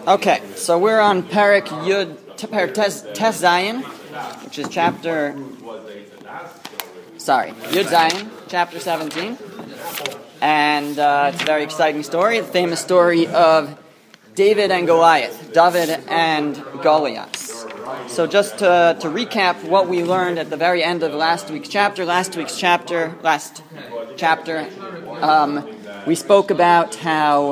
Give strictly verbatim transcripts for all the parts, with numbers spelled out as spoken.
Okay, so we're on Perek Yud, Perek Tes, Tes Zayin, which is chapter, sorry, Yud Zayin, chapter seventeen, and uh, it's a very exciting story, the famous story of David and Goliath, David and Goliath. So just to, to recap what we learned at the very end of last week's chapter, last week's chapter, last chapter, um, we spoke about how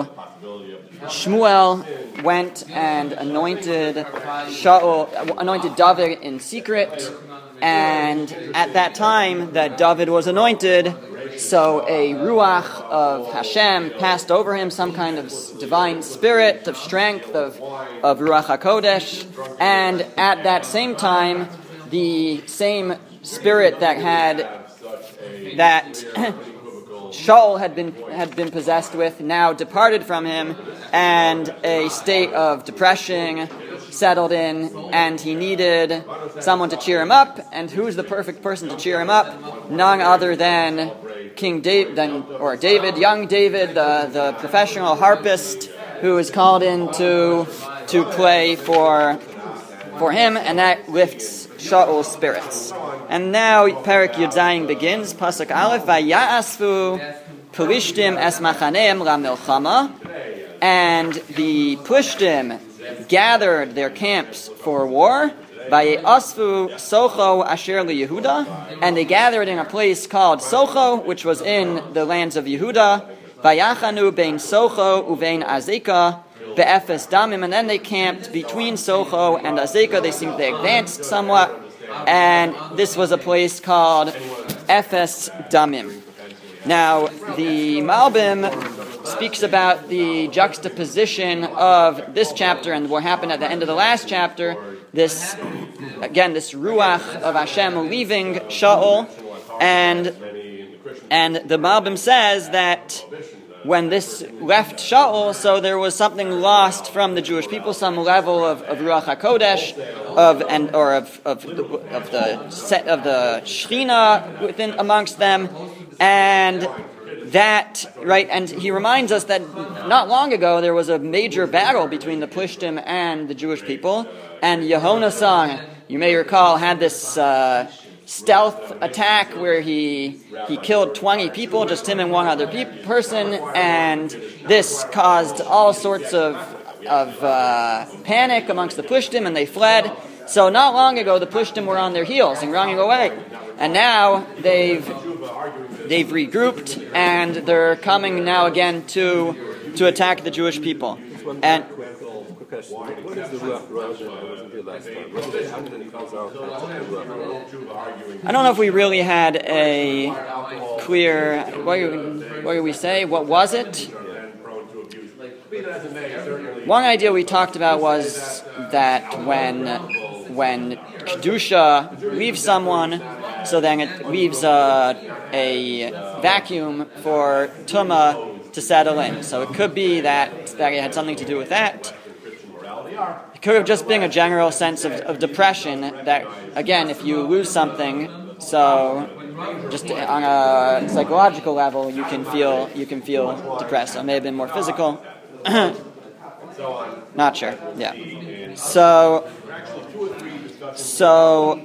Shmuel went and anointed Shaul, anointed David in secret, and at that time that David was anointed, so a ruach of Hashem passed over him, some kind of divine spirit of strength, of, of Ruach HaKodesh, and at that same time, the same spirit that had, that Shaul had been had been possessed with now departed from him, and a state of depression settled in, and he needed someone to cheer him up. And who's the perfect person to cheer him up? None other than King David, than, or David, young David, the, the professional harpist, who is called in to to play for for him, and that lifts Shaul's spirits. And now Perek Yud Zayin begins. Pasuk Aleph: Vayasfu Pelishtim es machaneim la milchama, and the Plishtim gathered their camps for war. Vayasfu Socho asher liYehuda, and they gathered in a place called Socho, which was in the lands of Yehuda. Vayachanu bein Socho uvein Azekah be'efes damim, and then they camped between Socho and Azekah. They seemed they advanced somewhat, and this was a place called Efes Damim. Now, the Malbim speaks about the juxtaposition of this chapter and what happened at the end of the last chapter. This, again, this ruach of Hashem leaving Shaul, and and the Malbim says that when this left Shaul, so there was something lost from the Jewish people, some level of, of Ruach HaKodesh, of and or of of, of the set of the Shechina within amongst them, and that right. And he reminds us that not long ago there was a major battle between the Plishtim and the Jewish people, and Yehonasan, you may recall, had this Uh, stealth attack where he he killed twenty people, just him and one other pe- person, and this caused all sorts of of uh, panic amongst the Plishtim, and they fled. So not long ago, the Plishtim were on their heels and running away, and now they've they've regrouped, and they're coming now again to to attack the Jewish people. And what is the Ruach Ruach? I wasn't here last time. What is, how many calls are I don't know if we really had a clear, what do, what do we say, what was it? One idea we talked about was that when when Kedusha leaves someone, so then it leaves a, a vacuum for Tumah to settle in. So it could be that, that it had something to do with that. It could have just been a general sense of, of depression that, again, if you lose something, so just on a psychological level, you can feel you can feel depressed. So it may have been more physical. Not sure. Yeah. So, so,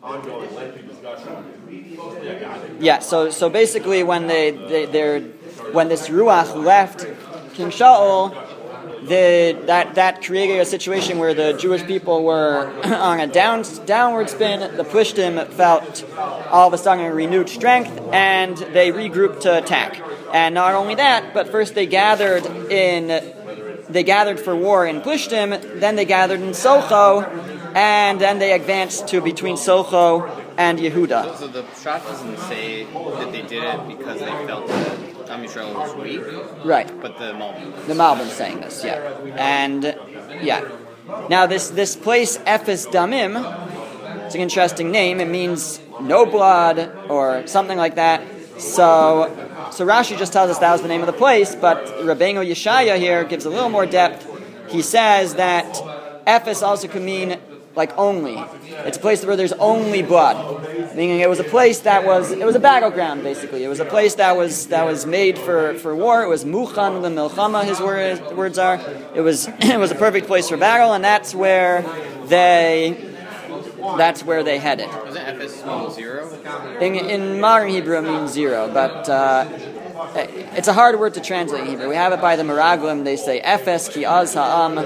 yeah. So, so basically, when they they they're when this ruach left King Shaul, The, that that created a situation where the Jewish people were on a down, downward spin. The Plishtim felt all of a sudden a renewed strength, and they regrouped to attack. And not only that, but first they gathered in they gathered for war in Plishtim, then they gathered in Socho, and then they advanced to between Socho and Yehuda. So, so the Pshat doesn't say that they did it because they felt that Am Yisrael was weak, right? But the Malbim, the Malbim saying this, yeah, and yeah. Now this this place Efes Damim, it's an interesting name. It means no blood or something like that. So so Rashi just tells us that was the name of the place, but Rabbeinu Yeshaya here gives a little more depth. He says that Efes also could mean like only. It's a place where there's only blood. Meaning it was a place that was, it was a battleground, basically. It was a place that was that was made for, for war. It was muchan l'milchama, his words, words are. It was it was a perfect place for battle, and that's where they that's where they headed. Doesn't Ephes mean zero? In, in modern Hebrew, it means zero, but uh, it's a hard word to translate in Hebrew. We have it by the Meraglim. They say Ephes ki az ha'am.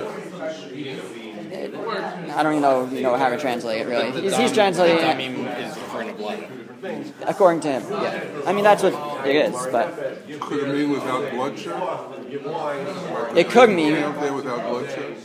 I don't even know, you know how to translate it, really. He's, he's translating it. I mean, is referring to blood. According to him, yeah. I mean, that's what it is, but... Could it mean without bloodshed? It could mean... Camp there without bloodshed?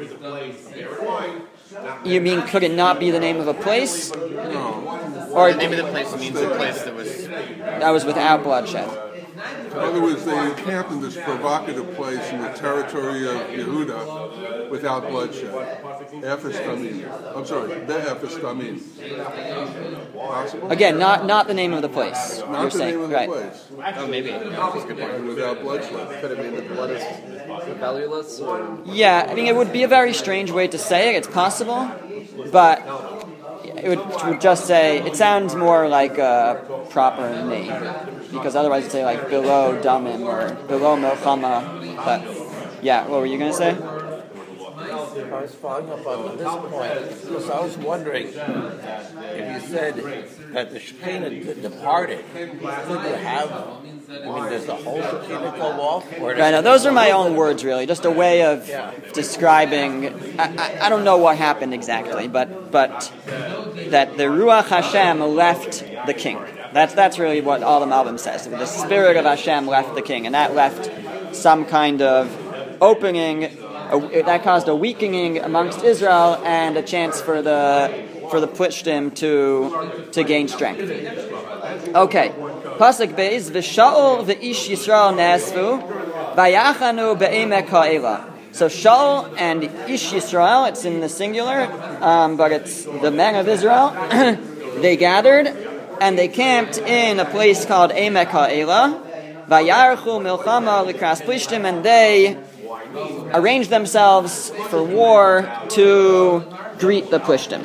You mean, could it not be the name of a place? No. Or The name of the place means a place that was... that was without bloodshed. In other words, they encamped in this provocative place in the territory of Yehuda without bloodshed. Ephes Tamim. I'm sorry, the Ephes Tamim. Possible? Again, not not the name of the place. Not you're the saying, name of the right? place. Oh, maybe. That's a good point. And without bloodshed. Could it mean the blood is valueless? Or? Yeah, I mean, it would be a very strange way to say it. It's possible, but it would, it would just say, it sounds more like a proper name, because otherwise it'd say like below Damim or below Melchama. But yeah, what were you going to say? I was following up on this point because I was wondering if you said that the Shekinah departed, could you have, I mean, does the whole Shekinah go off? Or Right, now those are my own words, really, just a way of describing, I, I, I don't know what happened exactly, but but that the Ruach Hashem left the king. That's that's really what all the Malbim says. The Spirit of Hashem left the king, and that left some kind of opening, a, that caused a weakening amongst Israel and a chance for the for the Plishtim to to gain strength. Okay, Pasuk Beis, V'Shaul v'Ish Yisrael Nesvu, Vayachanu be'emek ha'ela. So Shaul and Ish Yisrael, it's in the singular, um, but it's the men of Israel. They gathered and they camped in a place called Emek Ha'ela. Vayarchu milchama likras plishtim, and they arranged themselves for war to greet the plishtim.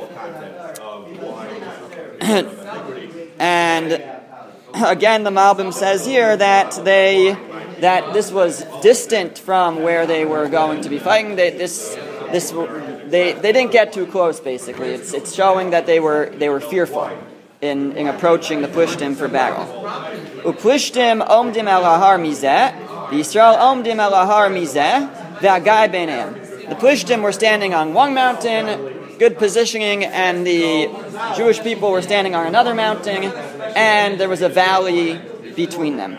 And again, the Malbim says here that they that this was distant from where they were going to be fighting. They, this this they they didn't get too close. Basically, it's it's showing that they were they were fearful in, in approaching the Plishtim for battle. Uplishtim omdim el ahar mizeh, Yisrael omdim el ahar mizeh, ve'agai beineim. The Plishtim were standing on one mountain, good positioning, and the Jewish people were standing on another mountain, and there was a valley between them.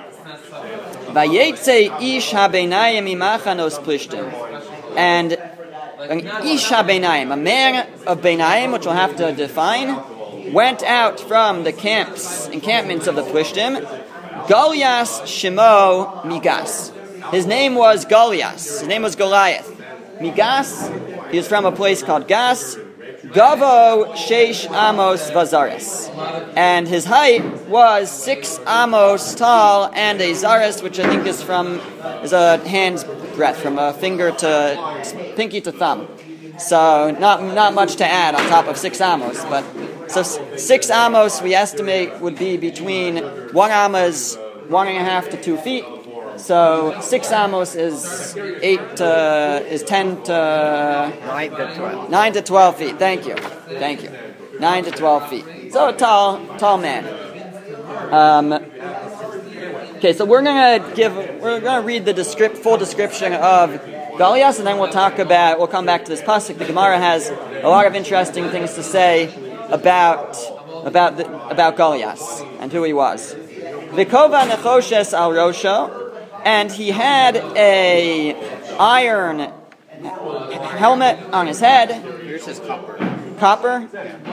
Vayetze ish habeinayim imachanos plishtim, and an ish habeinayim, a man of beinayim, which we'll have to define, went out from the camps, encampments of the plishtim. Goliath Shemo Migas. His name was Goliath. His name was Goliath. Migas. He was from a place called Gas. Gavo Sheish Amos Vazaris, and his height was six amos tall, and a zaris, which I think is from is a hand's breadth, from a finger to pinky to thumb. So not not much to add on top of six amos, but so six amos we estimate would be between one amos, one and a half to two feet. So six amos is eight to is ten to Nine to twelve. nine to twelve feet. Thank you, thank you. Nine to twelve feet. So a tall, tall man. Um, okay, so we're gonna give we're gonna read the descript, full description of Goliath, and then we'll talk about we'll come back to this pasuk. The Gemara has a lot of interesting things to say about about the, about Goliath and who he was. Vikova nechoshes al rosho. And he had a iron helmet on his head. Yours says copper. Copper?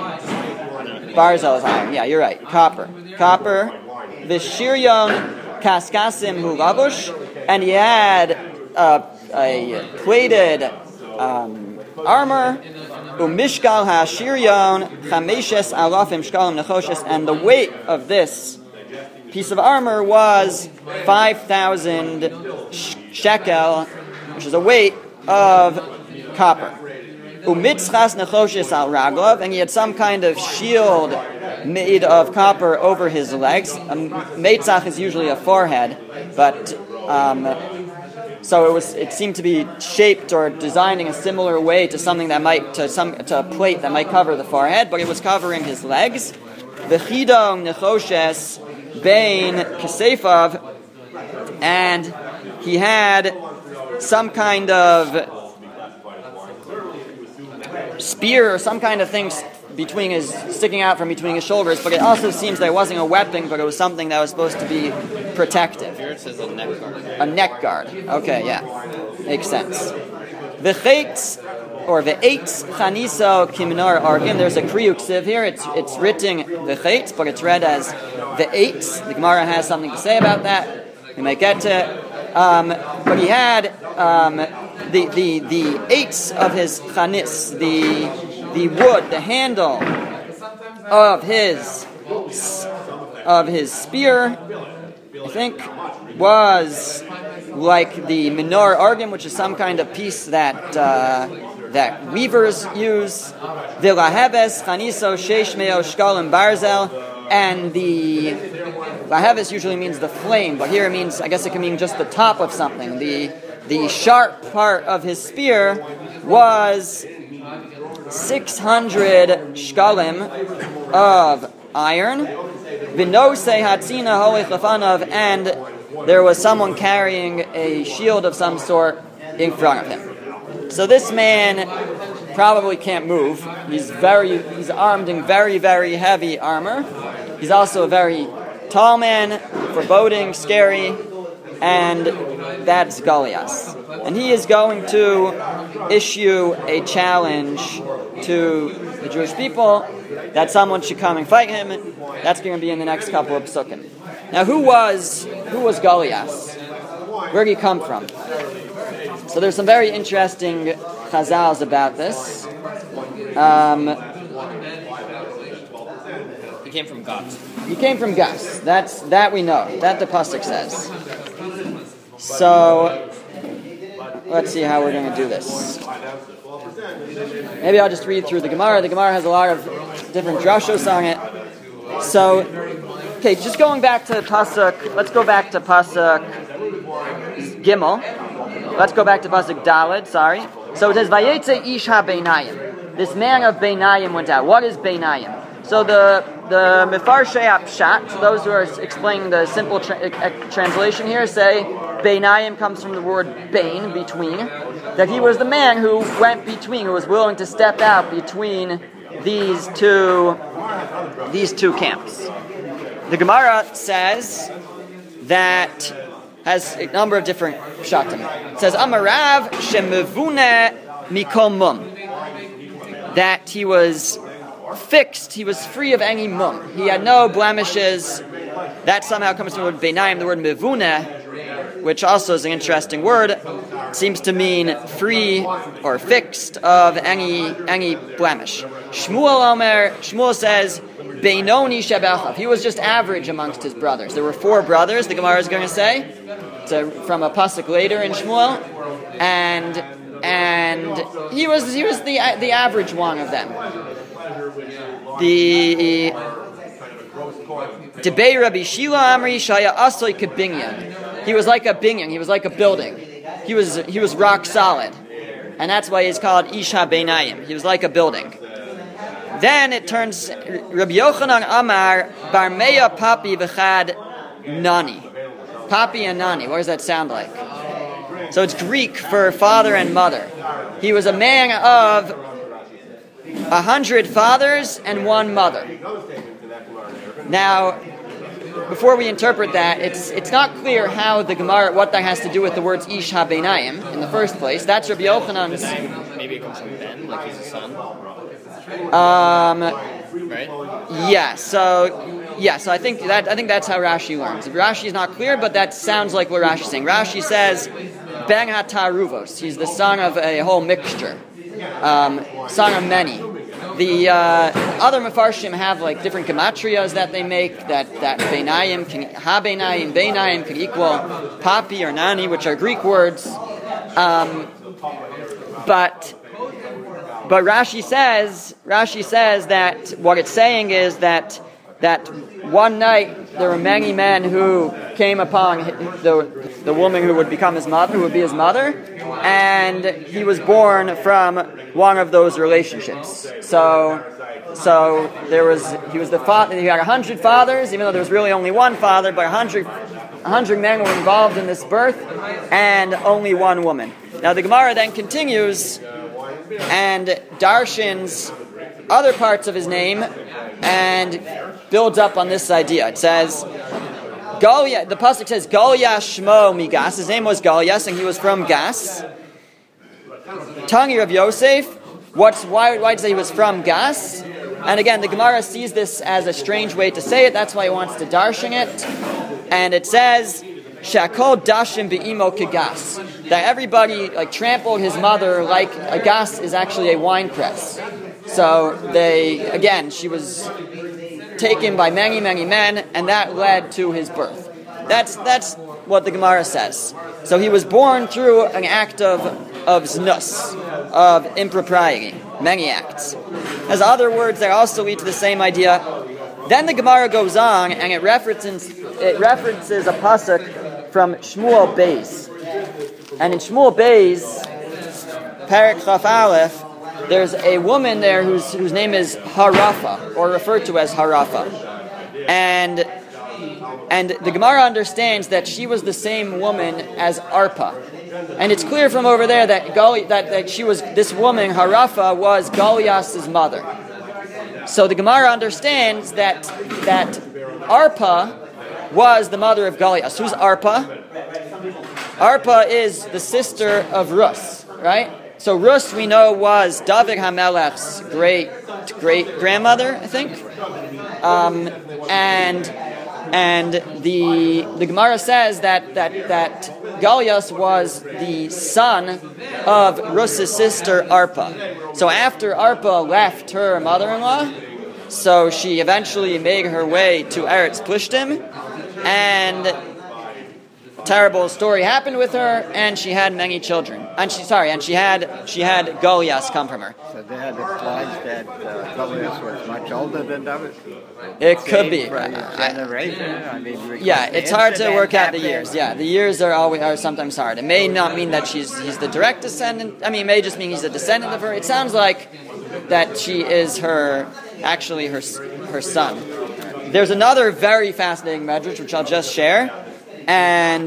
Barzel is iron. Yeah, you're right. Copper. Copper. Vishiryon kaskasim hu lavush. And he had uh, a plated um, armor. Umishkal hashiryon chameshes alafim shkalim nechoshes. And the weight of this piece of armor was five thousand shekel, which is a weight of copper. umitzchas nechoshes al raglov, and he had some kind of shield made of copper over his legs. Um, Meitzach is usually a forehead, but um, so it was. It seemed to be shaped or designed in a similar way to something that might to some to a plate that might cover the forehead, but it was covering his legs. V'chidong nechoshes bein kasefav, and he had some kind of spear or some kind of thing between his sticking out from between his shoulders, but it also seems that it wasn't a weapon, but it was something that was supposed to be protective. Here it says a neck guard. A neck guard. Okay, yeah, makes sense. The chaitz or the eitz chaniso kiminar argim. There's a kriyuk siv here. It's it's written the chaitz, but it's read as the eitz. The Gemara has something to say about that. We might get to it. Um, but he had um, the the the eitz of his chanis, the the wood, the handle of his of his spear, I think, was like the minor argim, which is some kind of piece that uh, that weavers use. V'lahebes chaniso sheish meo shkalim barzel, and the laheves usually means the flame, but here it means, I guess it can mean just the top of something. The the sharp part of his spear was six hundred shkalim of iron. V'nosei hatzina holich lefanav, and there was someone carrying a shield of some sort in front of him. So this man probably can't move. He's very he's armed in very, very heavy armor. He's also a very tall man, foreboding, scary, and that's Goliath. And he is going to issue a challenge to the Jewish people that someone should come and fight him. That's going to be in the next couple of psukim. Now, who was who was Goliath? Where did he come from? So there's some very interesting chazals about this. Um, He came from Gat. he came from Gas. That's that we know. That the pasuk says. So let's see how we're going to do this. Maybe I'll just read through the Gemara. The Gemara has a lot of different drashos on it. So, okay, just going back to pasuk. Let's go back to pasuk Gimel. Let's go back to pasuk Daled. Sorry. So it says Vayetze ish ha-beinayim. This man of Beinayim went out. What is Beinayim? So the the Mefarshei Apshat, so those who are explaining the simple tra- translation here, say Beinayim comes from the word Bain, between. That he was the man who went between, who was willing to step out between these two these two camps. The Gemara says that has a number of different pshatim. It says Amarav shemevune mikol mum, that he was fixed, he was free of any mum. He had no blemishes. That somehow comes from the word beinayim, the word mevune, which also is an interesting word. It seems to mean free or fixed of any any blemish. Shmuel Omer, Shmuel says, Beinoni shebechav. He was just average amongst his brothers. There were four brothers, the Gemara is going to say, to, from a pasuk later in Shmuel, and and he was he was the the average one of them. The Debei Rabbi Shila Amri Shaya Asoy Kebinyan. He was like a binyan. He was like a building. He was he was rock solid, and that's why he's called Isha Beinayim. He was like a building. Then it turns Rabbi Yochanan Amar Barmeya Papi V'chad Nani. Papi and Nani. What does that sound like? So it's Greek for father and mother. He was a man of a hundred fathers and one mother. Now, before we interpret that, it's it's not clear how the Gemara, what that has to do with the words Ish HaBeinayim in the first place. That's Rabbi Yochanan's. Maybe it comes from Ben, like he's a son. Um, right? Yeah. So yeah. So I think that I think that's how Rashi learns. Rashi is not clear, but that sounds like what Rashi is saying. Rashi says Ben HaTaruvos. He's the son of a whole mixture, um, son of many. The uh, other Mefarshim have like different gematrias that they make, that, that Beinayim can, Ha-Beinayim, Beinayim can equal Papi or Nani, which are Greek words. Um, but but Rashi says Rashi says that what it's saying is that that one night there were many men who came upon the the woman who would become his mother, who would be his mother, and he was born from one of those relationships. So. So there was he was the father. He had a hundred fathers, even though there was really only one father. But a hundred, a hundred men were involved in this birth, and only one woman. Now the Gemara then continues and darshins other parts of his name and builds up on this idea. It says, Golia. The pasuk says Golia Shmo Migas. His name was Golias, and he was from Gas. Tangi of Yosef. What's why? Why did he say he was from Gas? And again, the Gemara sees this as a strange way to say it. That's why he wants to darshan it. And it says, "Shakol dashim be'imo kegas," that everybody like trampled his mother like a gas is actually a wine press. So they again, she was taken by many, many men, and that led to his birth. That's that's what the Gemara says. So he was born through an act of of znus, of impropriety, many acts. As other words that also lead to the same idea. Then the Gemara goes on and it references it references a pasuk from Shmuel Beis, and in Shmuel Beis, Perek Chaf Aleph, there's a woman there whose whose name is Harafa, or referred to as Harafa, and and the Gemara understands that she was the same woman as Arpa. And it's clear from over there that Gali, that, that she was this woman, Harafa, was Golias's mother. So the Gemara understands that that Arpa was the mother of Golias. Who's Arpa? Arpa is the sister of Rus, right? So Rus, we know, was David HaMelech's great great grandmother, I think. Um, and and the the Gemara says that that that Golias was the son of Rus's sister Arpa. So after Arpa left her mother-in-law, so she eventually made her way to Eretz Plishtim, and a terrible story happened with her, and she had many children. And she sorry, and she had she had Golias come from her. So they had implied that uh, Golias was much older than David. It could be. For his generation. I mean, yeah, it's hard to work out the years. Yeah, the years are always are sometimes hard. It may not mean that she's he's the direct descendant. I mean, it may just mean he's a descendant of her. It sounds like that she is her actually her her son. There's another very fascinating medrash which I'll just share, and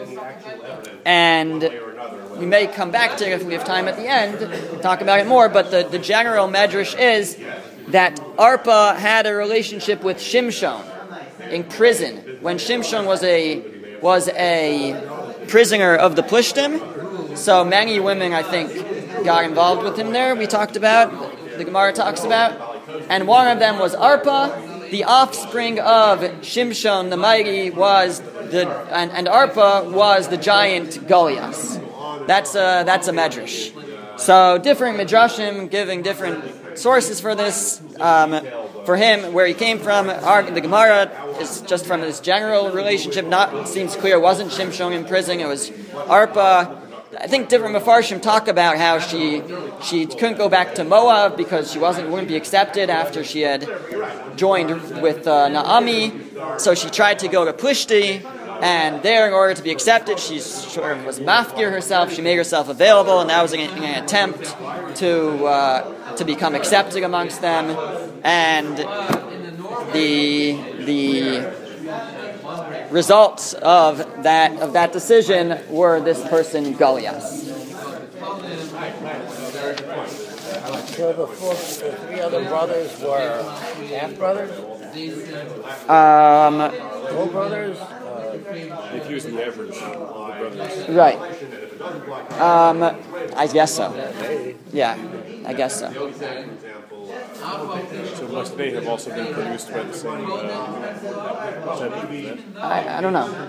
and we may come back to it if we have time at the end to talk about it more. But the, the general medrash is that Arpa had a relationship with Shimshon in prison when Shimshon was a was a prisoner of the Plishtim. So many women, I think, got involved with him there. We talked about, the Gemara talks about, and one of them was Arpa. The offspring of Shimshon the mighty was the and, and Arpa was the giant Goliath. That's a that's a medrash. So different midrashim giving different sources for this. Um, for him, where he came from, our, the Gemara is just from this general relationship. Not seems clear. It wasn't Shimshon in prison. It was Arpa. I think different Mefarshim talk about how she she couldn't go back to Moab because she wasn't wouldn't be accepted after she had joined with uh, Naomi. So she tried to go to Plishti, and there, in order to be accepted, she sort of was mafkir herself. She made herself available, and that was in an attempt to uh, to become accepted amongst them. And the the results of that of that decision were this person Goliath. So the, four, the three other brothers were half brothers, Um, full brothers. If using the average of the brothers. right. Um, I guess so. Yeah, I guess so. So must they have also been produced by the same uh, type of event? I, I don't know.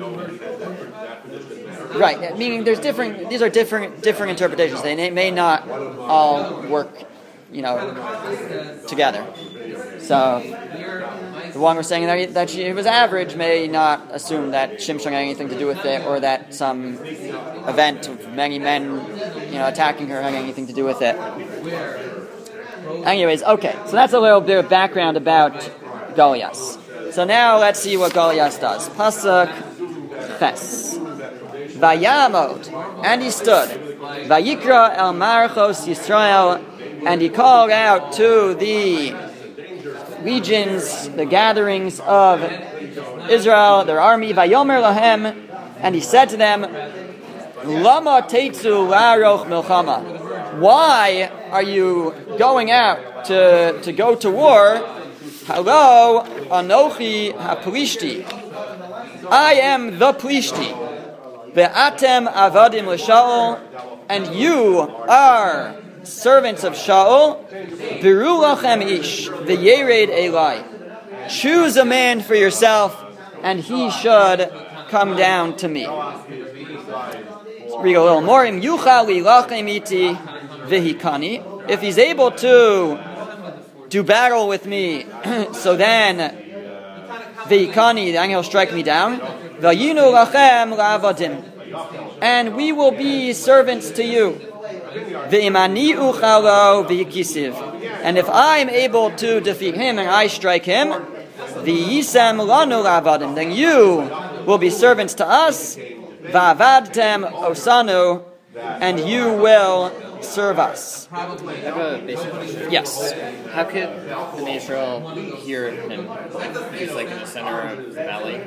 Right, meaning there's different. These are different different interpretations. They may, may not all work, you know, together. So the one who's saying that, he, that she was average may not assume that Shimshon had anything to do with it, or that some event of many men, you know, attacking her had anything to do with it. Anyways, okay, so that's a little bit of background about Goliath. So now let's see what Goliath does. Pasuk Ches. Vayamod, and he stood. Vayikra el Marchos Yisrael, and he called out to the legions, the gatherings of Israel, their army. Vayomer lahem, and he said to them, Lama teitzu la'aroch milchama. Why are you going out to, to go to war? Hello, Anochi HaPlishti. I am the Plishti. Ve'atem avadim l'Shaul, and you are servants of Shaul. Biru lachem ish ve'yered elai. Choose a man for yourself, and he should come down to me. Let's read a little more. Im yuchal lilachem iti vehikani. If he's able to do battle with me, so then vehikani, then he'll strike me down. Vayinu lachem la'avadim, and we will be servants to you. Ve'imani uchalo v'yikisiv, and if I am able to defeat him and I strike him, v'yisem lanu la'avadim, then you will be servants to us. Va'avadtem osanu, and you will serve us. I have a basic question. Yes. How could Bnei Israel hear him? Like, he's like in the center of the valley.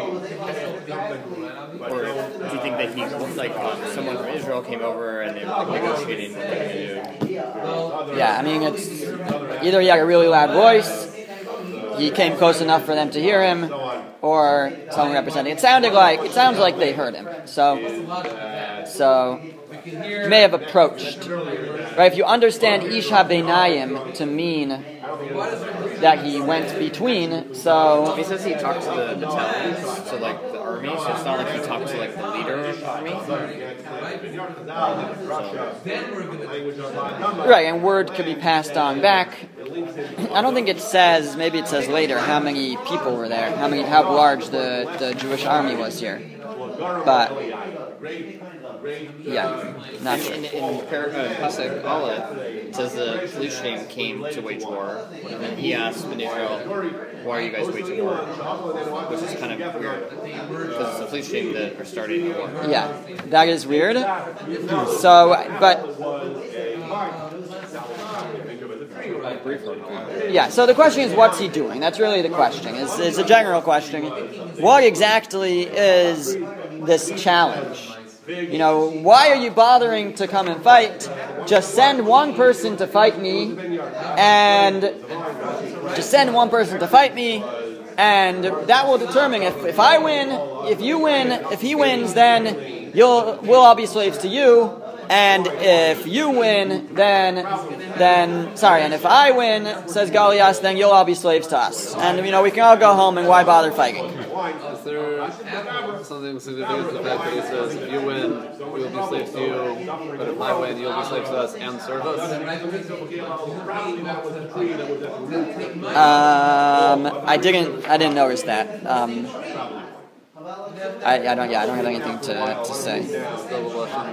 Or do you think that he, like, um, someone from Israel came over and they were like negotiating what they're going to do? Yeah, I mean, it's either he had a really loud voice, he came close enough for them to hear him, or someone representing. It sounded like it sounds like they heard him. So, so he may have approached. Right? If you understand Ish HaBeinayim to mean that he went between, so He says he talked to the battalions, so like the army. So it's not like he talked to like the leader of the army. right, and word could be passed on back. I don't think it says. Maybe it says later how many people were there, how many, how large the, the Jewish army was here. But yeah, not sure. In, in, in Par- uh, Pasuk Aleph, it says the Philistine came to wage war, and then he asked Bnei Israel, "Why are you guys waging war?" Which is kind of weird because it's the Philistine that are starting the war. Yeah, that is weird. So, but yeah. So the question is, what's he doing? That's really the question. It's, it's a general question. What exactly is this challenge? You know, why are you bothering to come and fight? Just send one person to fight me, and just send one person to fight me, and that will determine if, if I win, if you win, if he wins, then you'll we'll all be slaves to you, and if you win, then then sorry, and if I win, says Goliath, then you'll all be slaves to us, and you know we can all go home, and why bother fighting? Is there something significant to the fact that he says, if you win, we will be slaves to you, but if I win, you'll be slaves to us and serve us? Um, I didn't. I didn't notice that. Um, I, I don't. Yeah, I don't have anything to, to say. Double question.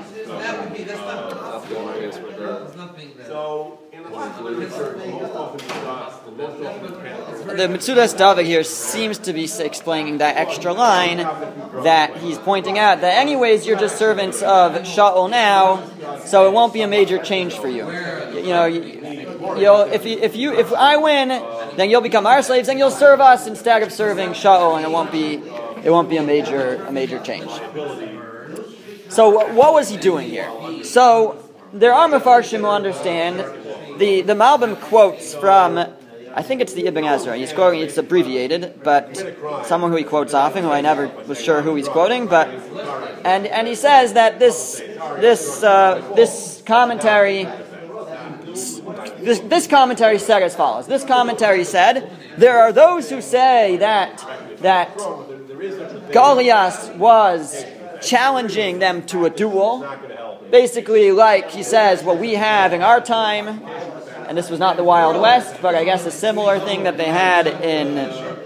The Metzudas David here seems to be explaining that extra line that he's pointing out that anyways you're just servants of Shaul now, so it won't be a major change for you. You, you know, you, you'll if you, if you if I win, then you'll become our slaves and you'll serve us instead of serving Shaul, and it won't be it won't be a major a major change. So what was he doing here? So there are Mefarshim who understand. The the Malbim quotes from, I think it's the Ibn Ezra. He's quoting, it's abbreviated, but someone who he quotes often, who I never was sure who he's quoting, but and and he says that this this uh, this commentary this this commentary said as follows. This commentary said there are those who say that that Goliath was challenging them to a duel. Basically, like he says, what we have in our time, and this was not the Wild West, but I guess a similar thing that they had in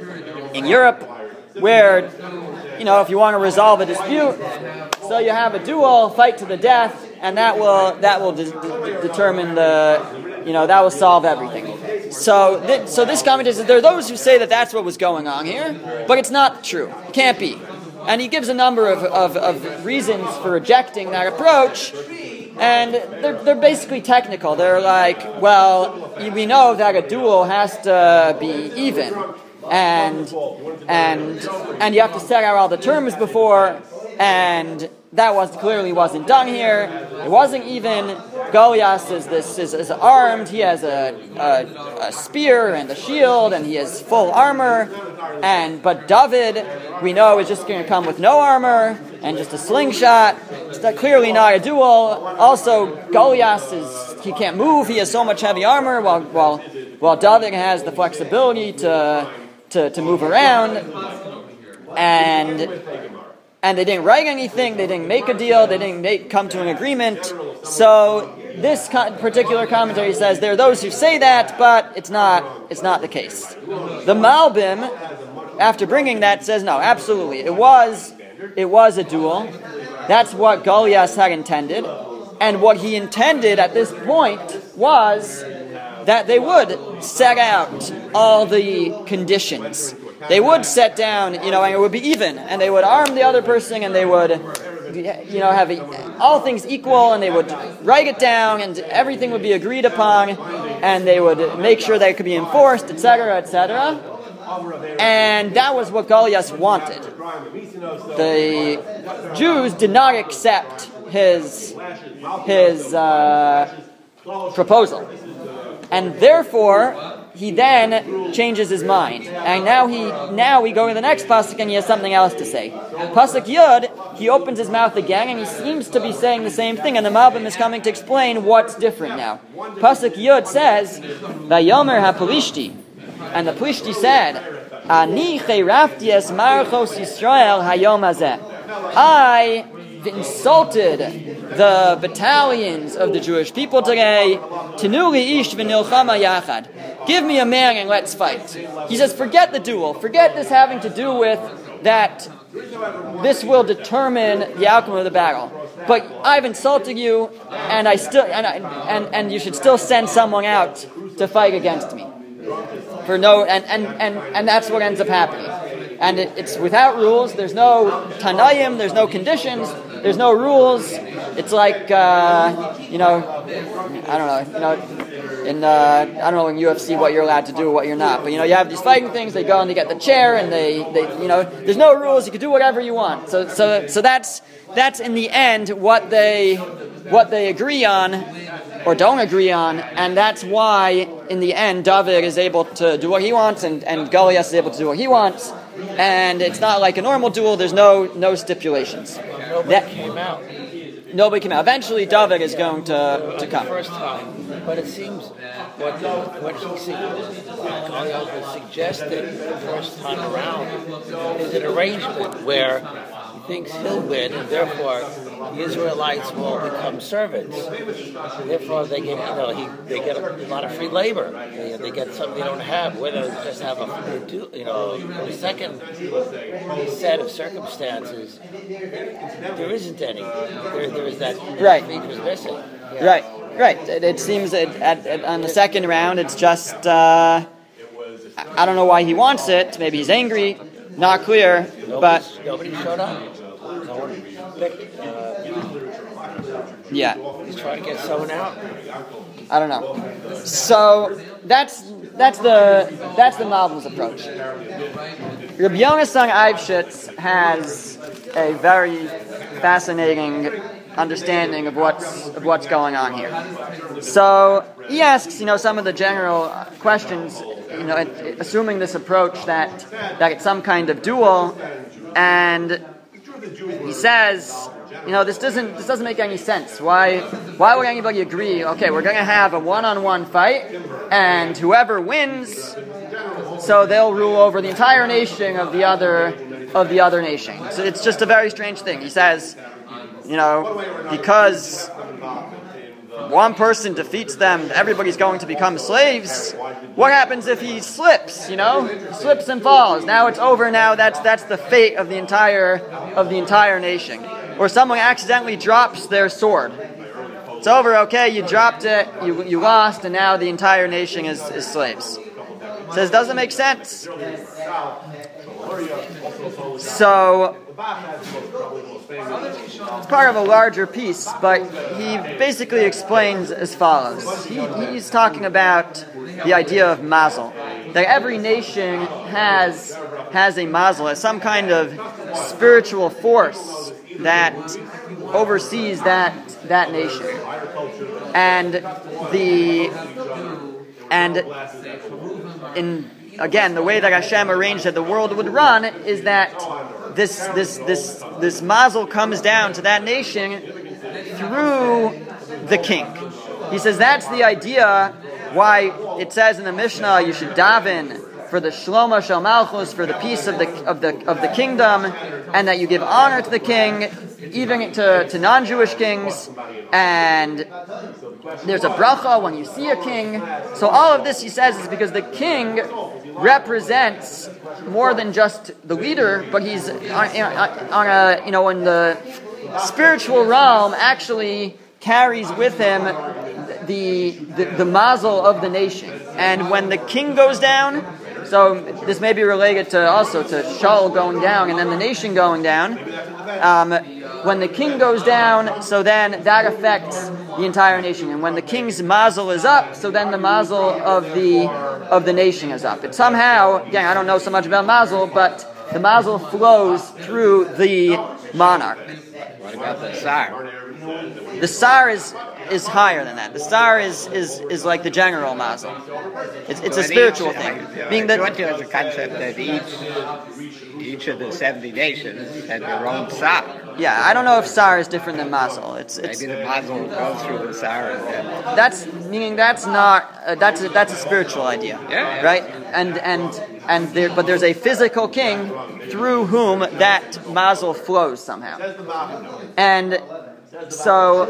in Europe, where, you know, if you want to resolve a dispute, so you have a duel, fight to the death, and that will that will de- de- determine the, you know, that will solve everything. So, th- so this comment is that there are those who say that that's what was going on here, but it's not true. It can't be. And he gives a number of, of, of reasons for rejecting that approach, and they're, they're basically technical. They're like, well, we know that a duel has to be even, and and and you have to set out all the terms before, and that was clearly wasn't done here. It wasn't even. Goliath is this is, is armed. He has a, a a spear and a shield, and he has full armor. And but David, we know, is just going to come with no armor and just a slingshot. It's not, clearly not a duel. Also, Goliath is he can't move. He has so much heavy armor, while while while David has the flexibility to to, to move around. And. And they didn't write anything, they didn't make a deal, they didn't make, come to an agreement. So this co- particular commentary says there are those who say that, but it's not it's not the case. The Malbim, after bringing that, says no, absolutely. It was it was a duel. That's what Goliath had intended. And what he intended at this point was that they would set out all the conditions. They would set down, you know, and it would be even, and they would arm the other person, and they would, you know, have all things equal, and they would write it down, and everything would be agreed upon, and they would make sure that it could be enforced, et cetera, et cetera. And that was what Goliath wanted. The Jews did not accept his his uh, proposal, and therefore he then changes his mind, and now he now we go to the next pasuk, and he has something else to say. Pasuk Yud, he opens his mouth again, and he seems to be saying the same thing, and the Malbim is coming to explain what's different now. Pasuk Yud says, "Vayomer haPelishti," and the Pelishti said, "Ani cheirafti es marchos Yisrael hayom hazeh." I insulted the battalions of the Jewish people today. Tinuli ish v'nilchama yachad. Give me a man and let's fight. He says, forget the duel. Forget this having to do with that this will determine the outcome of the battle. But I've insulted you, and I still and I, and, and you should still send someone out to fight against me. For no and, and, and, and that's what ends up happening. And it, it's without rules. There's no tanayim. There's no conditions. There's no rules. It's like uh, you know, I don't know, you know. In uh, I don't know in U F C what you're allowed to do, what you're not. But you know, you have these fighting things. They go and they get the chair, and they, they, you know, there's no rules. You can do whatever you want. So, so, so that's that's in the end what they what they agree on or don't agree on, and that's why in the end David is able to do what he wants, and, and Goliath is able to do what he wants. And it's not like a normal duel. There's no no stipulations. Nobody that, came out. Nobody came out. Eventually, David is going to, to come. First time, but it seems what what he Goliath was suggesting the first time around is an arrangement where he thinks he'll win, and therefore the Israelites will become servants. Therefore, they get you know he they get a lot of free labor. They, they get something they don't have. Whether they just have a you know the second set of circumstances, there isn't any. There, there is that right. feature missing. Yeah. Right, right. It, it seems that at, at, on the second round, it's just uh, I don't know why he wants it. Maybe he's angry. Not clear. Nobody, but nobody showed up. No one picked. Uh, yeah, he's trying to get someone out. I don't know. So that's that's the that's the Malbim's approach. Rabbi Yonasan Eibschitz has a very fascinating understanding of what's of what's going on here. So he asks, you know, some of the general questions, you know, assuming this approach that that it's some kind of duel, and he says, you know, this doesn't this doesn't make any sense. Why why would anybody agree? Okay, we're going to have a one-on-one fight, and whoever wins, so they'll rule over the entire nation of the other of the other nation. So it's just a very strange thing. He says, you know, because one person defeats them, everybody's going to become slaves. What happens if he slips, you know? Slips and falls. Now it's over, now that's that's the fate of the entire of the entire nation. Or someone accidentally drops their sword. It's over, okay, you dropped it, you you lost, and now the entire nation is, is slaves. It says, doesn't make sense. So, it's part of a larger piece, but he basically explains as follows. He, he's talking about the idea of mazel. That every nation has, has a mazel, has some kind of spiritual force that oversees that that nation. And the and in again the way that Hashem arranged that the world would run is that this this this this mazel comes down to that nation through the king. He says that's the idea why it says in the Mishnah you should daven for the Shlomo Shel Malchus, for the peace of the of the of the kingdom, and that you give honor to the king, even to, to non-Jewish kings, and there's a bracha when you see a king. So all of this, he says, is because the king represents more than just the leader, but he's on, on a, you know, in the spiritual realm, actually carries with him the, the the mazel of the nation. And when the king goes down, so this may be related to also to Shaul going down and then the nation going down. Um, when the king goes down, so then that affects the entire nation. And when the king's mazel is up, so then the mazel of the of the nation is up. It somehow, again, I don't know so much about mazel, but the mazel flows through the monarch. What about the Tsar? The Tsar is is higher than that. The Tsar is is, is like the general mazel. It's it's a spiritual thing. Being that there's a concept that each each of the seventy nations had their own Tsar. Yeah, I don't know if Tsar is different than mazel. It's it's maybe the mazel goes through the Tsar. And then that's meaning that's not uh, that's a, that's a spiritual idea. Yeah. Right? And and and there, but there's a physical king through whom that mazel flows somehow. And so,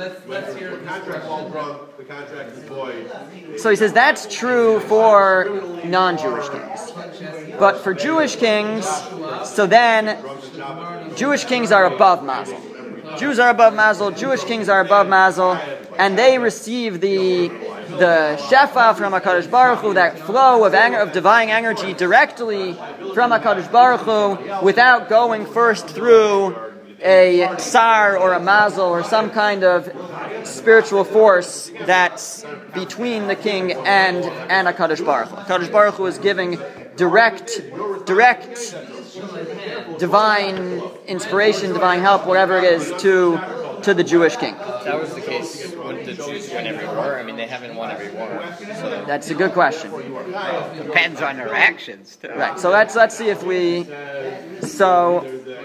so he says that's true for non-Jewish kings. But for Jewish kings, so then Jewish kings are above mazel. Jews are above mazel, Jewish kings are above mazel, and they receive the the shefa from HaKadosh Baruch Hu, that flow of anger, of divine energy directly from HaKadosh Baruch Hu, without going first through a tsar or a mazel or some kind of spiritual force that's between the king and and HaKadosh Baruch Hu. HaKadosh Baruch Hu is giving direct, direct divine inspiration, divine help, whatever it is, to to the Jewish king. If that was the case, would the Jews win every war? I mean, they haven't won every war. So. That's a good question. Depends on their actions, too. Right. So let's let's see if we. So.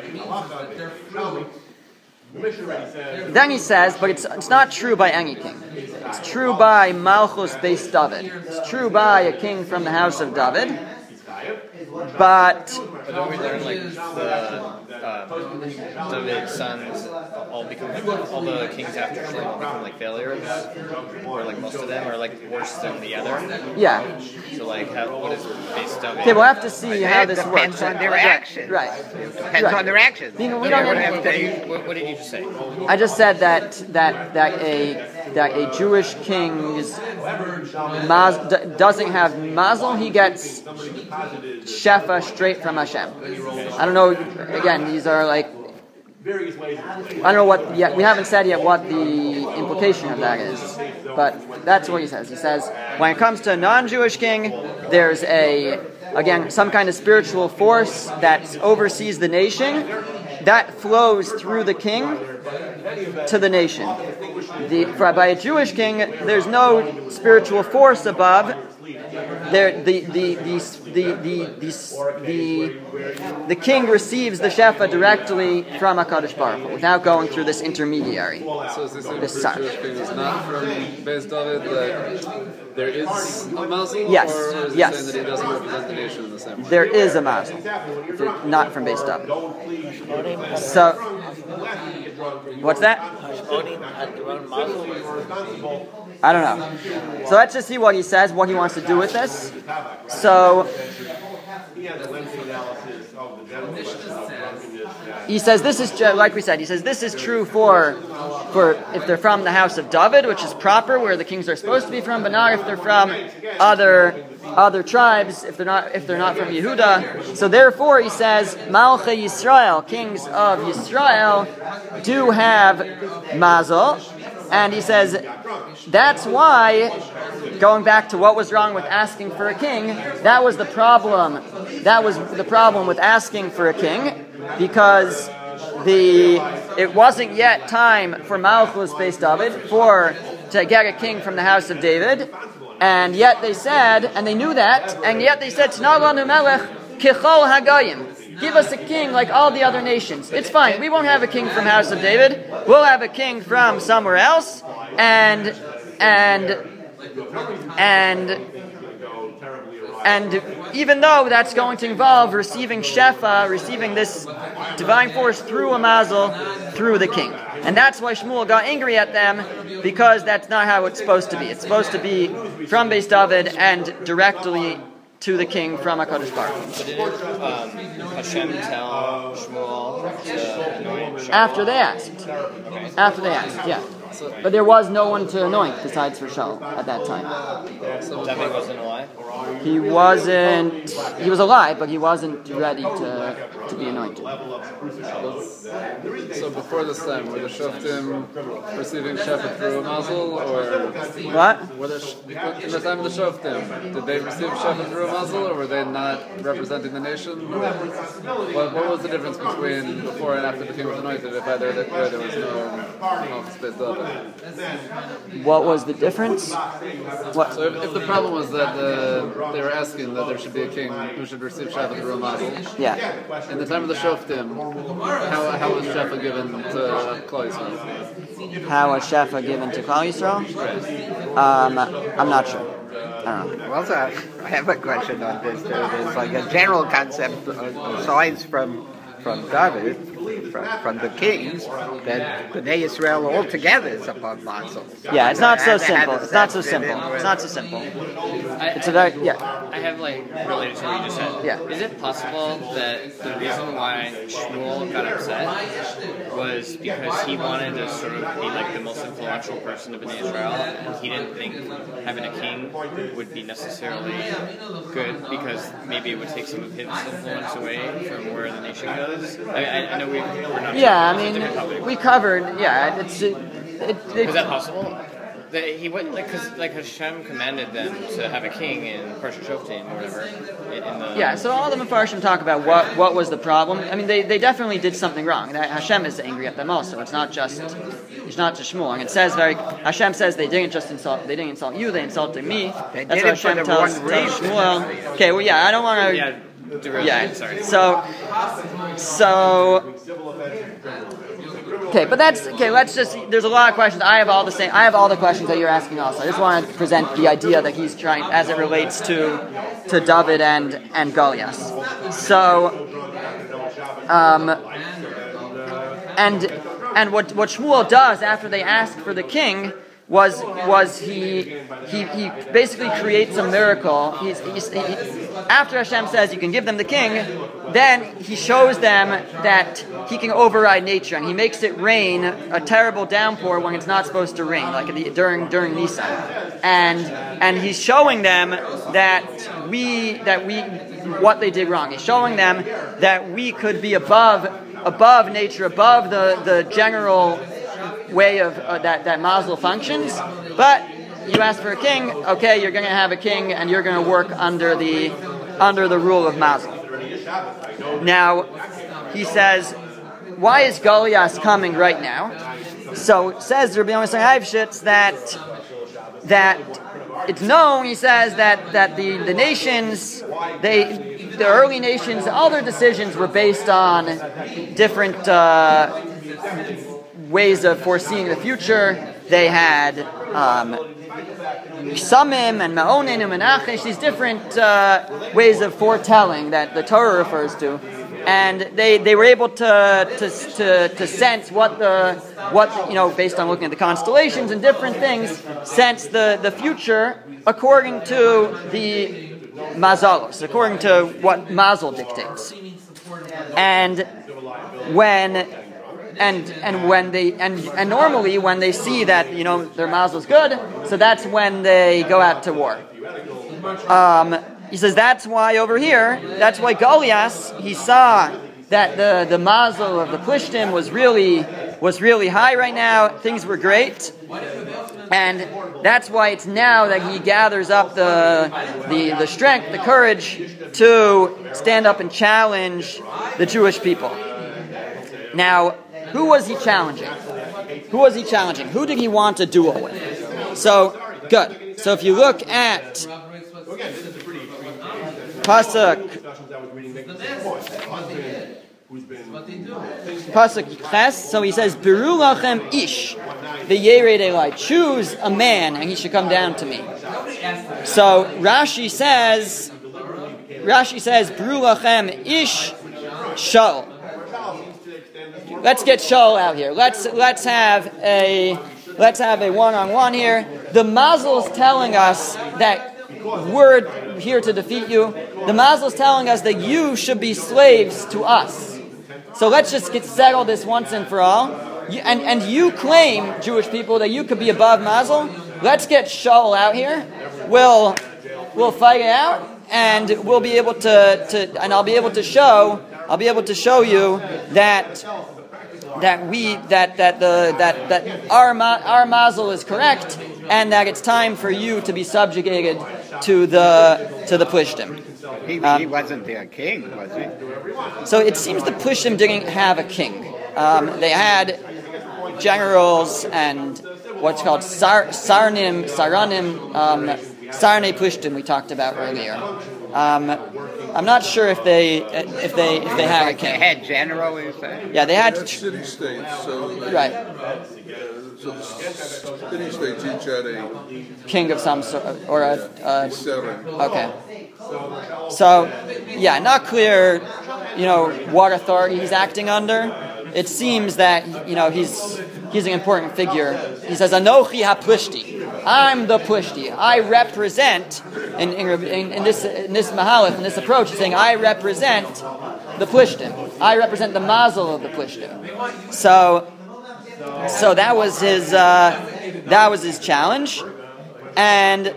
Then he says, but it's it's not true by any king. It's true by Malchus Beis David. It's true by a king from the house of David. But But don't we learn like the uh, David's sons all become like, all the kings after Shlomo become like failures, or like most of them are like worse than the other. yeah. So like, how, what is based on? Okay, we'll have to see how this works. Depends on their Right. actions. Right. Depends Right. on their actions. You know, we They don't would have have to- to- What, what did you just say? I just said that that that a that a Jewish king's maz, d- doesn't have mazel. He gets shefa straight from Hashem. I don't know. Again, these are like I don't know what yet. We haven't said yet what the implication of that is, but that's what he says. He says when it comes to a non-Jewish king, there's a again some kind of spiritual force that oversees the nation that flows through the king to the nation. The, for, by a Jewish king, there's no spiritual force above. There, the the the the the the, the, the king receives the shefa directly from HaKadosh Baruch Hu without going through this intermediary. So is this saying This the sucks. Jewish king is not from Beis David, that there is a mazel? Yes, Or is it yes. saying that he doesn't represent the nation in the same way? There is a mazel, not from Beis David. So What's that? Hashmonim had their own mazel. I don't know. So let's just see what he says, what he wants to do with this. So he says this is, like we said, he says this is true for for if they're from the house of David, which is proper, where the kings are supposed to be from, but not if they're from other other tribes, if they're not if they're not from Yehuda. So therefore, he says Malchei Yisrael, kings of Yisrael, do have mazel, and he says that's why, going back to what was wrong with asking for a king, that was the problem. That was the problem with asking for a king, because the it wasn't yet time for Malchus Beis David for to get a king from the house of David, and yet they said, and they knew that, and yet they said, "Tna lanu melech kichol hagayim." Give us a king like all the other nations. It's fine. We won't have a king from the house of David. We'll have a king from somewhere else, and and and. And even though that's going to involve receiving shefa, receiving this divine force through a mazel, through the king. And that's why Shmuel got angry at them, because that's not how it's supposed to be. It's supposed to be from Beis David and directly to the king from HaKadosh Baruch Hu. But didn't um, Hashem tell Shmuel to anoint Shaul? After they asked. After they asked, yeah. But there was no one to anoint besides for Shaul at that time. So David wasn't alive? He wasn't, he was alive, but he wasn't ready to to be anointed. So before this time, were the Shoftim receiving Shefa through a mazel, or What? were the, in the time of the Shoftim, did they receive Shefa through a mazel, or were they not representing the nation? What, what was the difference between before and after the king was anointed, if either there, there was no Malchus Beis David? What was the difference? What? So if, if the problem was that uh, they were asking that there should be a king who should receive Shefa through a mazel, Yeah. in the time of the Shoftim, how, how was Shefa given to Klal Yisrael? How was Shefa given to Klal Yisrael? Um, I'm not sure. I don't know. Well, so I have a question on this. There's like a general concept, uh, aside from from David, from, from the kings, that Bnei Israel altogether is upon mazel. Yeah, it's not so How- how simple. does It's not that so fit simple. in It's with- not so simple. I, It's a very, yeah. I have like related to what you just said. Yeah. Is it possible that the reason why Shmuel got upset was because he wanted to sort of be like the most influential person of Bnei Israel, and he didn't think having a king would be necessarily good because maybe it would take some of his influence away from where the nation goes? I, I, I know we, we're not. Yeah, I it's a different mean, topic. we covered, yeah, it's, it, it, Is that possible? That he went like because like Hashem commanded them to have a king in Parshat Shoftim or whatever. In, in the yeah, so all the Mefarshim talk about what, what was the problem. I mean, they, they definitely did something wrong. That Hashem is angry at them also. It's not just it's not just Shmuel. And it says very Hashem says they didn't just insult they didn't insult you, they insulted me. They That's did what it for Hashem the tells, one tells reason. Shmuel. Okay, well, yeah, I don't want to. yeah. Derailed. Yeah. Sorry. So, so. Okay, but that's okay. Let's just. There's a lot of questions. I have all the same. I have all the questions that you're asking. Also, I just want to present the idea that he's trying, as it relates to to David and and Goliath. So, um, and and what what Shmuel does after they ask for the king was was he he he basically creates a miracle. He's, he's, he, after Hashem says you can give them the king, then he shows them that he can override nature, and he makes it rain a terrible downpour when it's not supposed to rain, like the, during during Nisan, and and he's showing them that we that we what they did wrong. He's showing them that we could be above above nature, above the the general way of uh, that that mazel functions, but you ask for a king, okay, you're going to have a king, and you're going to work under the under the rule of mazel. Now, he says, why is Goliath coming right now? So it says Rabbi Yonatan Eibshitz that that it's known. He says that that the the nations they the early nations, all their decisions were based on different. Uh, ways of foreseeing the future. They had um, Samim and Ma'onim and Achish, these different uh, ways of foretelling that the Torah refers to. and they, they were able to, to to to sense what the what you know based on looking at the constellations and different things, sense the, the future according to the mazalos, according to what Mazel dictates. And when and and when they and and normally when they see that you know their mazel is good, so that's when they go out to war. Um, he says that's why over here, that's why Goliath, he saw that the the mazel of the Plishtim was really was really high right now. Things were great. And that's why it's now that he gathers up the, the the strength, the courage to stand up and challenge the Jewish people. Now, who was he challenging? Who was he challenging? Who did he want a duel with? So, good. So if you look at Pasuk Pasuk Ches, so he says, Biru lachem ish, the Yered Elai, choose a man and he should come down to me. So Rashi says, Rashi says, Biru lachem ish Shaul. Let's get Shaul out here. Let's let's have a let's have a one-on-one here. The Mazel's telling us that we're here to defeat you. The Mazel's telling us that you should be slaves to us. So let's just get settled this once and for all. You, and, and you claim, Jewish people, that you could be above Mazel. Let's get Shaul out here. We'll we'll fight it out, and we'll be able to, to and I'll be able to show I'll be able to show you that that we that that the that that our our Mazel is correct, and that it's time for you to be subjugated to the to the Plishtim. He, Um, he wasn't their king, was he? So it seems the Plishtim didn't have a king. Um, they had generals and what's called sar, sarnim, saranim, um, sarne Plishtim we talked about earlier. Um, I'm not sure if they if they if they had a Like they king. had general, you say? Yeah, they They had had city states, so they, right uh, so the city states each had a king of some sort or a, a seven. okay. So, yeah, not clear, you know, what authority he's acting under. It seems that, you know, he's he's an important figure. He says, Anochi ha-Plishti. I'm the Plishti. I represent, in, in, in this in this Mahalach, in this approach, he's saying, I represent the Plishtim. I represent the Mazel of the Plishtim. So, so that was his uh, that was his challenge. And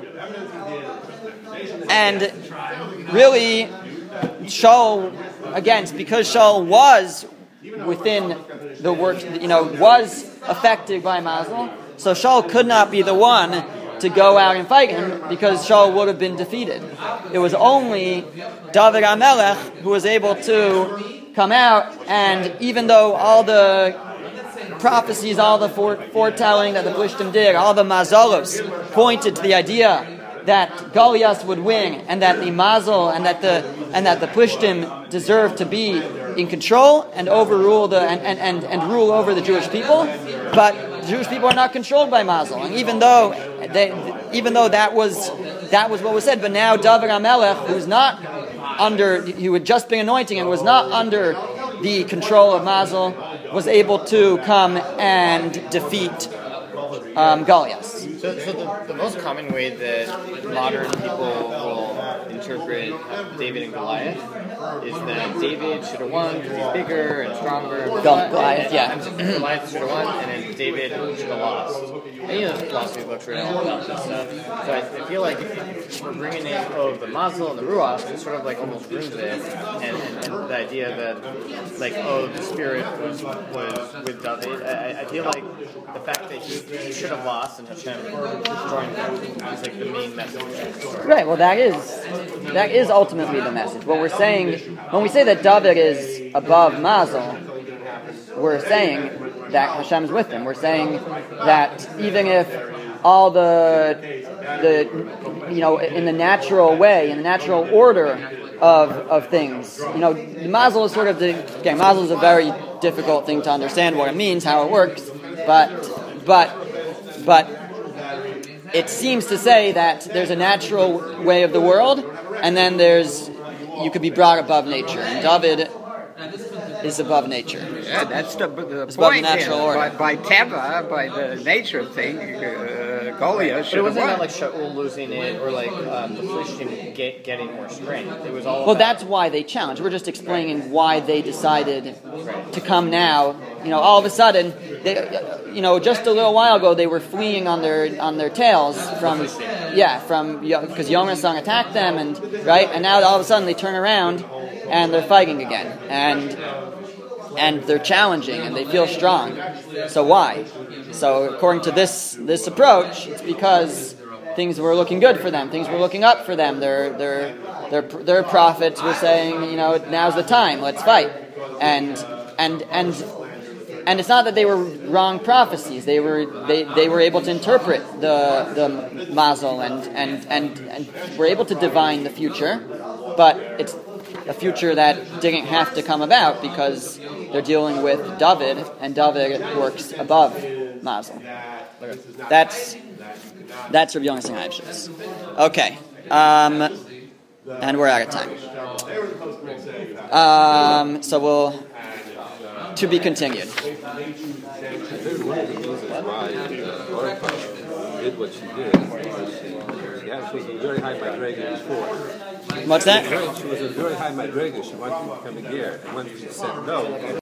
And really, Shaul, again, because Shaul was within the work, you know, was affected by Mazel, so Shaul could not be the one to go out and fight him because Shaul would have been defeated. It was only David HaMelech who was able to come out, and even though all the prophecies, all the foretelling that the Plishtim did, all the Mazalos pointed to the idea that Goliath would win, and that the Mazel and that the and that the Plishtim deserved to be in control and overrule the and, and, and, and rule over the Jewish people, but the Jewish people are not controlled by Mazel. And even though they, even though that was that was what was said, but now David HaMelech, who's not under, who had just been anointing and was not under the control of Mazel, was able to come and defeat um, Goliath. So, so the, the most common way that modern people will interpret David and Goliath is that David should have won because he's bigger and stronger. And Gol- Goliath, and, yeah. and Goliath should have won, and then David should have lost. And you know, philosophy books written all about this stuff. So I, I feel like if we're bringing in oh the Mazel and the Ruach, it sort of like almost ruins it, and, and, and the idea that like oh the Spirit was was with David. I, I feel like the fact that he, he should have lost and Hashem destroying him is like the main message. Right. Well, that is that is ultimately the message. What we're saying when we say that David is above Mazel, we're saying that Hashem is with him. We're saying that even if all the the you know in the natural way, in the natural order of of things, you know, Mazel is sort of the again. Mazel is a very difficult thing to understand what it means, how it works, but but but. It seems to say that there's a natural way of the world, and then there's you could be brought above nature. And David, is above nature. Yeah, that's the, the It's above the point. natural here. order. By, by Teva, by the nature of thing, uh, Goliath But should it have wasn't won. about like Shaul losing it or like um, the Philistine get, getting more strength. It was all Well, about, that's why they challenged. We're just explaining why they decided to come now. You know, all of a sudden, they, you know, just a little while ago they were fleeing on their on their tails from, yeah, from because Yonasan attacked them, and right, and now all of a sudden they turn around and they're fighting again, and and they're challenging and they feel strong. So why? So according to this this approach, it's because things were looking good for them. Things were looking up for them. Their their their their prophets were saying, you know, now's the time. Let's fight. And and and and it's not that they were wrong prophecies. They were they, they were able to interpret the the mazel and and and and were able to divine the future, but it's a future that didn't have to come about because they're dealing with David, and David works above mazel. That's that's Rabbi Yonasan Heibschutz. Okay, um, and we're out of time. Um, so we'll to be continued. I think one of the reasons why uh, Orpah did what she did was she, she, had, she was a very high madrega before. What's that? She was a very high madrega. She wanted to become a ger, and when she said no,